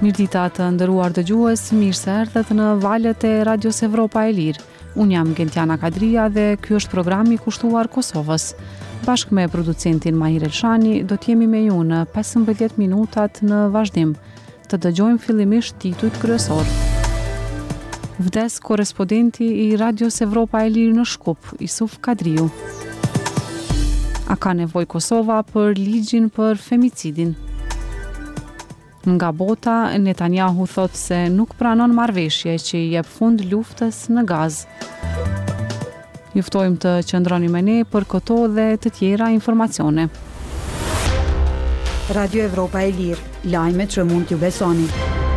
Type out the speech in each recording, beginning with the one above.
Mirdita të nderuar dëgjues, mirë se erdhët në valët e Radios Evropa e Lirë. Unë jam Gentiana Kadria dhe ky është programi i kushtuar Kosovës. Bashkë me producentin Mahir Elshani do t'jemi me ju në 15 minutat në vazhdim. Të dëgjojmë fillimisht titujt kryesor. Vdes korrespondenti i Radios Evropa e Lirë në Shkup, Isuf Kadriu. A ka nevojë Kosova për ligjin për femicidin? Nga bota, Netanyahu thot se nuk pranon marrëveshje që i jep fund luftës në Gazë. Ju ftojmë të qëndroni me ne për këto dhe të tjera informacione. Radio Evropa e Lirë, lajmet që mund t'ju besoni.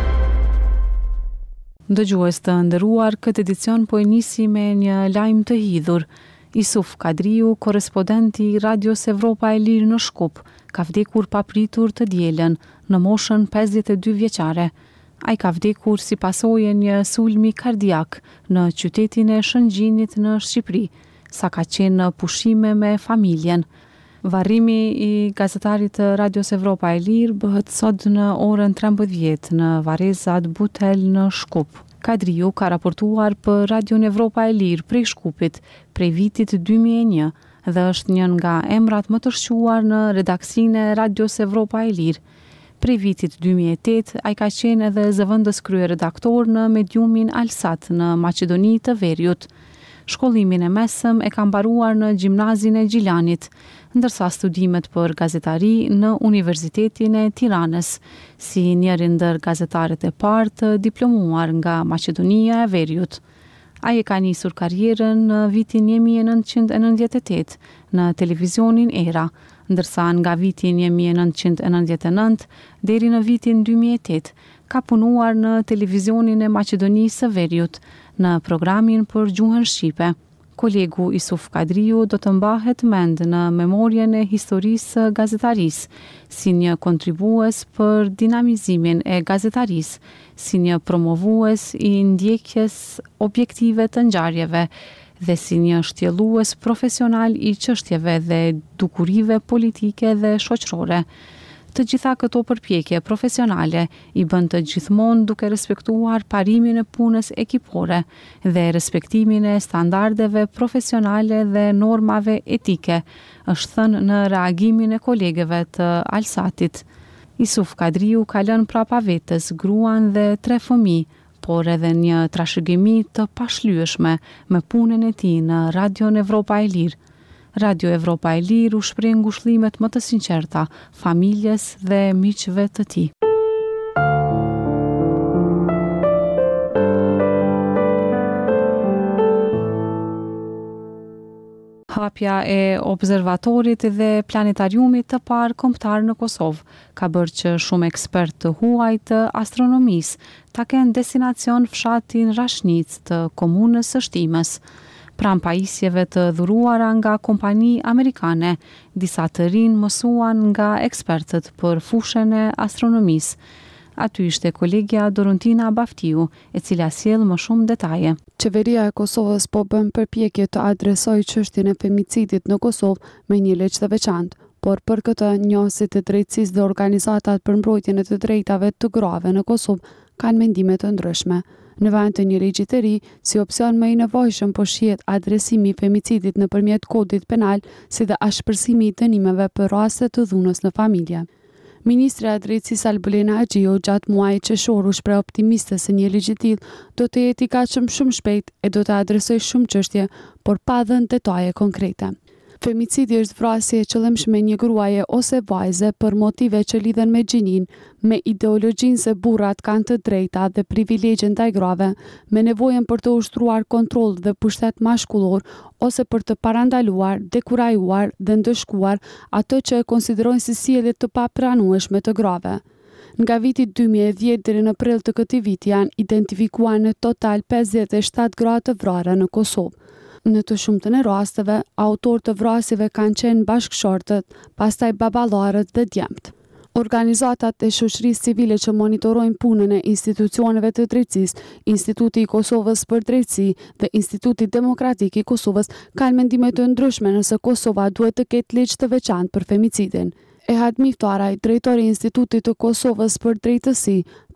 Dëgjues të nderuar, këtë edicion po e nisi me një lajm të hidhur. Isuf Kadriu, korrespondenti i Radios Evropa e Lirë në Shkup, ka vdekur papritur të dielën në moshën 52 vjeçare. Ai ka vdekur si pasojë një sulmi kardiak në qytetin e Shëngjinit në Shqipëri, sa ka qenë në pushime me familjen. Varrimi i gazetarit të Radios Evropa e Lirë bëhet sot në orën 13 në varrezat Butel në Shkup. Kadriu ka raportuar për Radion Evropa e Lirë prej Shkupit prej vitit 2001 dhe është një nga emrat më të shquar në redaksinë e Radios Evropa e Lirë. Prej vitit 2008, ai ka qenë edhe zëvendës kryeredaktor në mediumin Alsat në Maqedoni të Veriut. Shkollimin e mesëm e ka mbaruar në Gjimnazin e Gjilanit, ndërsa studimet për gazetari në Universitetin e Tiranës, si njëri ndër gazetarët e parë të diplomuar nga Maqedonia e Veriut. Ai e ka nisur karrierën në vitin 1998 në televizionin Era, ndërsa nga vitin 1999 deri në vitin 2008 ka punuar në televizionin e Maqedonisë së Veriut në programin për gjuhën shqipe. Kolegu Isuf Kadriu do të mbahet mend në memorien e historisë gazetarisë, si një kontribues për dinamizimin e gazetarisë, si një promovues i ndjekjes objektive të ngjarjeve dhe si një shtjellues profesional i çështjeve dhe dukurive politike dhe shoqërore. Të gjitha këto përpjekje profesionale i bën të gjithmonë duke respektuar parimin e punës ekipore dhe respektimin e standardeve profesionale dhe normave etike, është thënë në reagimin e kolegeve të Alsatit. Isuf Kadriu ka lënë prapa vetes gruan dhe 3 fëmijë, por edhe një trashëgimi të pashlyeshme me punën e tij në Radion Evropa e Lirë. Radio Evropa e Lirë u shpreh ngushëllimet më të sinqerta familjes dhe miqve të tij. Hapja e observatorit dhe planetariumit të parë kombëtar në Kosovë ka bërë që shumë ekspert të huaj të astronomisë ta kenë destinacion fshatin Rashnic të komunës së Shtimës. Pranë pajisjeve të dhuruara nga kompani amerikane, disa të rinë mësuan nga ekspertët për fushën e astronomisë. Aty ishte kolegja Dorontina Baftiu, e cila sjell më shumë detaje. Qeveria e Kosovës po bën përpjekje të adresojë çështjen e femicidit në Kosovë me një ligj të veçantë, por për këtë njësit e drejtësisë dhe organizatat për mbrojtjen e të drejtave të grave në Kosovë kanë mendime të ndryshme. Në vend të një ligji të ri, si opsion më i nevojshëm po shihet adresimi i femicidit nëpërmjet kodit penal, si dhe ashpërsimi i dënimeve për raste të dhunës në familje. Ministra e Drejtësisë Albulena Agjiu gjatë muajit qershor u shpreh optimiste se një ligj i tillë do të jetë i gatshëm shumë shpejt e do të adresojë shumë çështje, por pa dhënë detaje konkrete. Femicidi është vrasje e qëllimshme një gruaje ose vajze për motive që lidhen me gjinin, me ideologjinë se burrat kanë të drejta dhe privilegje ndaj grave, me nevojën për të ushtruar kontroll dhe pushtet mashkullor ose për të parandaluar, dekurajuar dhe ndëshkuar ato që e konsiderojnë si sjellje të papranueshme të grave. Nga viti 2010 deri në prill të këtij viti janë identifikuar në total 57 gra të vrarë në Kosovë. Në të shumtën e rasteve, autorë të vrasjeve kanë qenë bashkëshortët, pastaj baballarët dhe djemtë. Organizatat e shoqërisë civile që monitorojnë punën e institucioneve të drejtësisë, Instituti i Kosovës për Drejtësi dhe Instituti Demokratik i Kosovës kanë mendime të ndryshme nëse Kosova duhet të ketë ligj të veçantë për femicidin. Ehad Miftaraj, drejtori i Institutit të Kosovës për Drejtësi,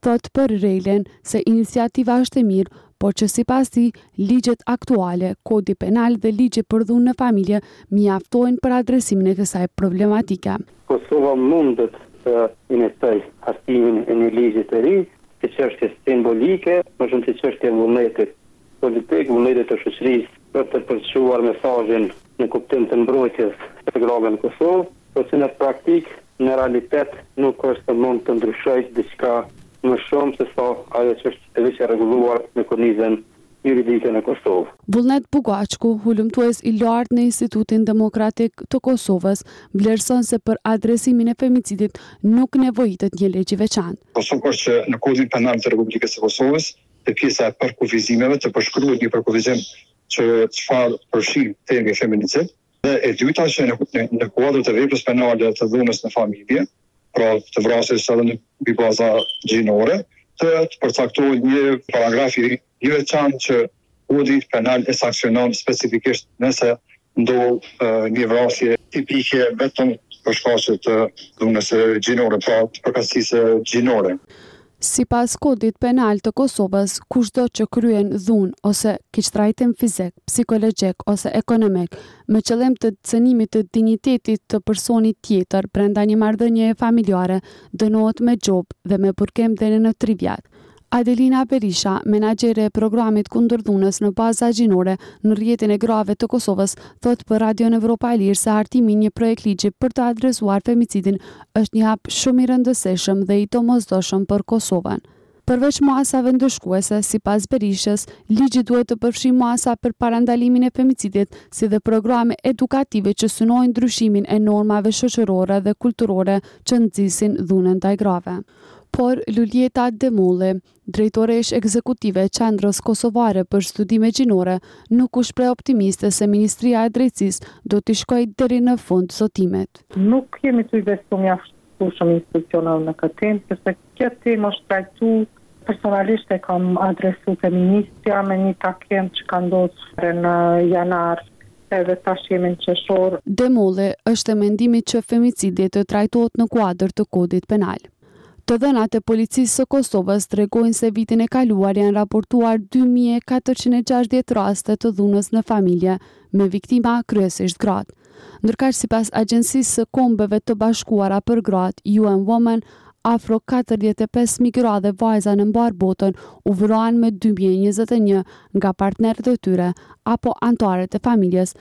thot për Relen se iniciativa është e mirë, por që sipas tij ligjet aktuale, kodi penal dhe ligji për dhunë në familje mjaftojnë për adresimin e kësaj problematike. Kosova mundet të injektojë hartimin e një ligji të ri, si çështje simbolike, më shumë si çështje vullnetit politik, vullnetit të shoqërisë për të përçuar mesazhin në kuptim të mbrojtjes së grave në Kosovë, por që në praktik, në realitet nuk është të mund të ndryshojë diçka më shumë se sa ajo që është e rregulluar në kornizën juridike në Kosovë. Vullnet Bugaqku, hulumtues i lartë në Institutin Demokratik të Kosovës, vlerëson se për adresimin e femicidit nuk nevojitet një ligj i veçantë. Kosova është që në kodin penal të Republikës së Kosovës, te pjesa e përkufizimeve të përshkruhet një përkufizim që çfarë përfshin termi feminicid, dhe e dyta që në kuadër të veprës penale të dhunës në familje, pra të vrasjes edhe në baza gjinore, të përcaktohet një paragraf i veçantë që kodi penal e sanksionon specifikisht nëse ndodh një vrasje tipike vetëm për shkaqe të dhunës gjinore, pra të përkatësisë gjinore. Sipas kodit penal të Kosovës, kushdo që kryen dhunë ose keqtrajtim fizik, psikologjik ose ekonomik me qëllim të cënimit të dinjitetit të personit tjetër brenda një marrëdhënie familjare dënohet me gjobë dhe me burgim deri në 3 vjet. Adelina Berisha, menaxhere e programit kundër dhunës në baza gjinore në rrjetin e grave të Kosovës, thot për Radion Evropa e Lirë se hartimi një projekt ligji për të adresuar femicidin është një hap shumë i rëndësishëm dhe i domosdoshëm për Kosovën. Përveç muasave ndëshkuese, sipas Berishës, ligji duhet të përfshijë muasa për parandalimin e femicidit, si dhe programe edukative që synojnë ndryshimin e normave shoqërore dhe kulturore që nxisin dhunën ndaj grave. Por Luljeta Demulli, drejtoresh ekzekutive e Qendrës Kosovare për Studime Gjinore, nuk u shpreh optimiste se Ministria e Drejtësisë do të shkojë deri në fund zotimit. Nuk kemi të besuar mjaftësueshëm institucional në këtë temë, sepse kjo temë është trajtuar personalisht e kam adresuar te ministrja me një takim që ka ndodhur në janar edhe tash jemi në qershor. Demulli është e mendimit që femicidi të trajtohet në kuadër të kodit penal. Të dhënat e policisë së Kosovës tregojnë se vitin e kaluar janë raportuar 2460 raste të dhunës në familje, me viktima kryesisht gratë. Ndërkaq sipas Agjencisë së Kombeve të Bashkuara për Gratë, UN Women, afro 45.000 gra dhe vajza në mbar botën u vrohen me 2021 nga partnerët e tyre apo anëtarët e familjes